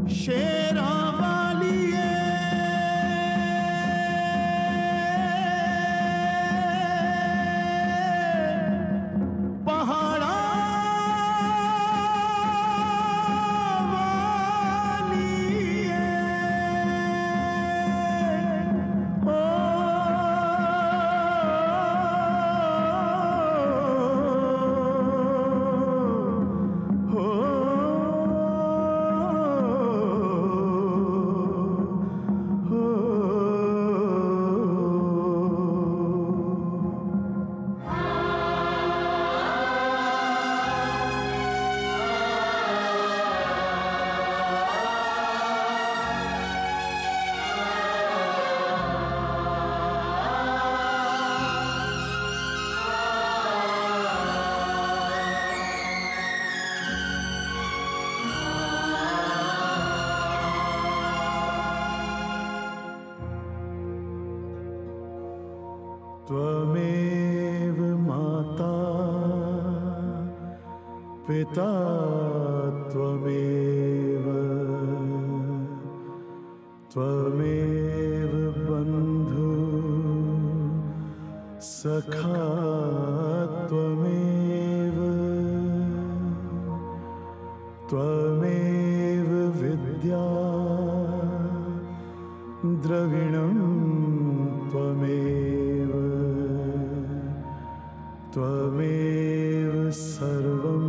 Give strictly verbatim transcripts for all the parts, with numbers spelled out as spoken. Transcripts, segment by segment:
शेरा वालिए पहाड़ा वालिए ओ हो त्वमेव माता पिता त्वमेव त्वमेव बन्धु सखा त्वमेव त्वमेव विद्या द्रविणं त्वमेव त्वमेव सर्वं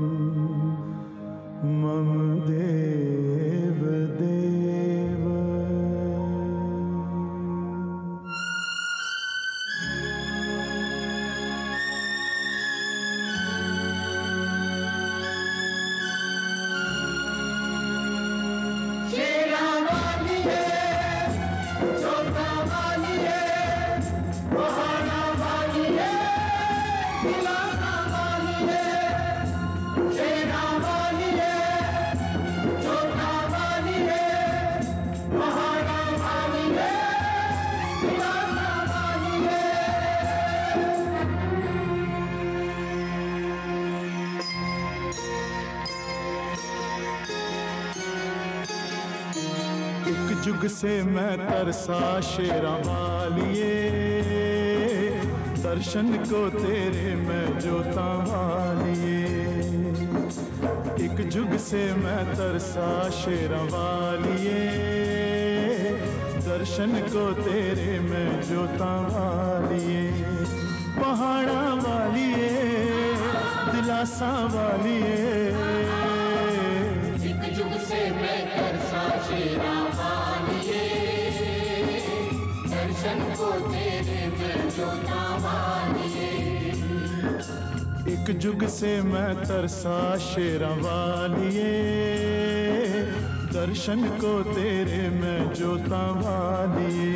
मम देव देव। शेरा वालिए जोधा वालिए पहाड़ा वालिए दिलासा वालिए शेरा वालिए जोधा वालिए पहाड़ा वालिए दिलासा वालिए। एक जुग से मैं तरसा शेरा वालिए दर्शन को तेरे मैं जोता वालिए। एक जुग से मैं तरसा शेरा वालिए दर्शन को तेरे मैं जोता वालिए। पहाड़ा वालिए दिलासा वालिए एक जुग से मैं तरसा शेरा वालिए दर्शन को तेरे मैं जोता वालिए। एक जुग से मैं तरसा शेरा वालिए दर्शन को तेरे मैं जोता वालिए।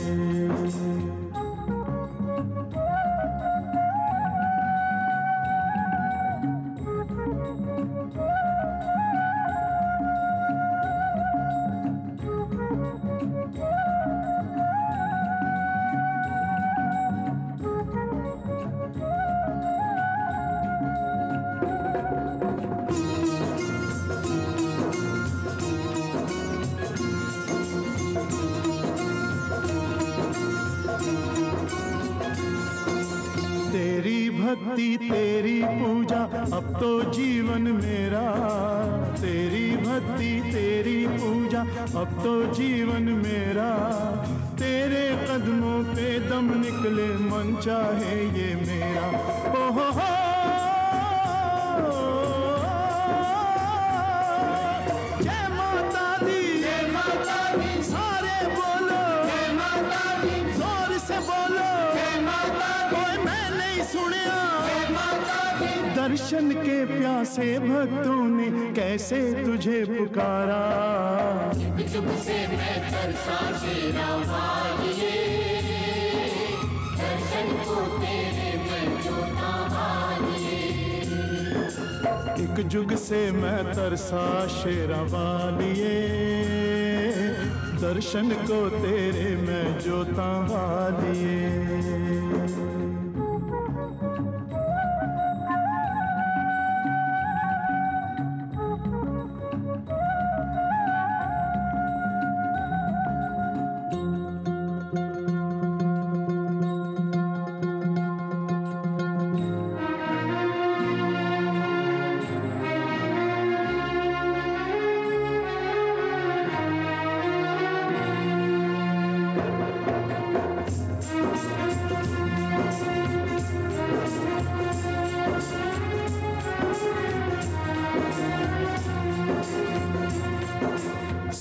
तेरी भक्ति तेरी पूजा अब तो जीवन मेरा। तेरी भक्ति तेरी पूजा अब तो जीवन मेरा। तेरे कदमों पे दम निकले मन चाहे ये मेरा। ओ हो हो जय माता दी जय माता दी सारे बोलो जय माता दी जोर से बोलो जय माता दी ओए मैं नहीं सुनिया। जय माता दी दर्शन के प्यासे भक्तों ने कैसे तुझे पुकारा। एक जुग से मैं तरसा शेरा वालिए दर्शन को तेरे मैं जोता वालिए। एक जुग से मैं तरसा शेरा वालिए दर्शन को तेरे मैं जोता वालिए।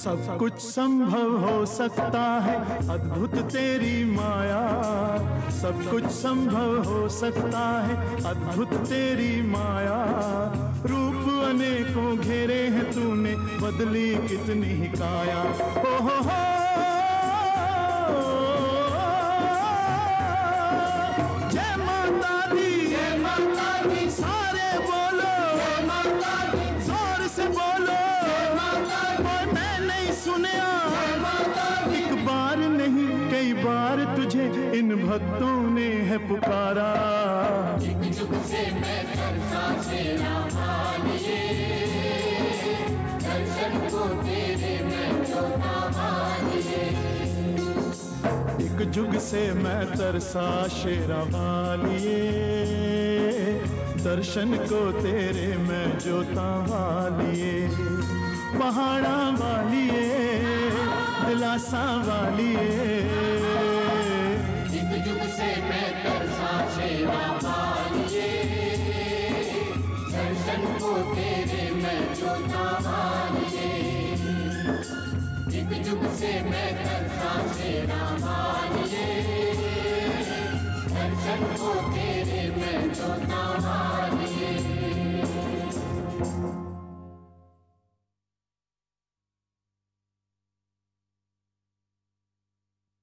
सब कुछ संभव हो सकता है, अद्भुत तेरी माया। सब कुछ संभव हो सकता है, अद्भुत तेरी माया। रूप अनेकों घेरे हैं तूने, बदली कितनी ही काया। ओ हो हो जय माता दी, जय माता दी, सारे बोलो जय माता दी, जोर से बोलो। जय माता दी, और मैं नहीं सुनया जय माता दी, एक बार नहीं कई बार तुझे इन भक्तों ने है पुकारा। जुग जुग से मैं तरसा तेरा मानिए, दर्शन को तेरे मैं जोता मानिए। एक जुग से मैं तरसा शेरा वालिए, दर्शन को तेरे मैं जोता वालिए। पहाड़ा वालिए, दिलासा वालिए, जुग जुग से मैं तरसा तेरा मानिए, दर्शन को तेरे मैं जोता मानिए। जुग जुग से मैं तरसा तेरा मानिए, दर्शन को तेरे मैं जोता मानिए।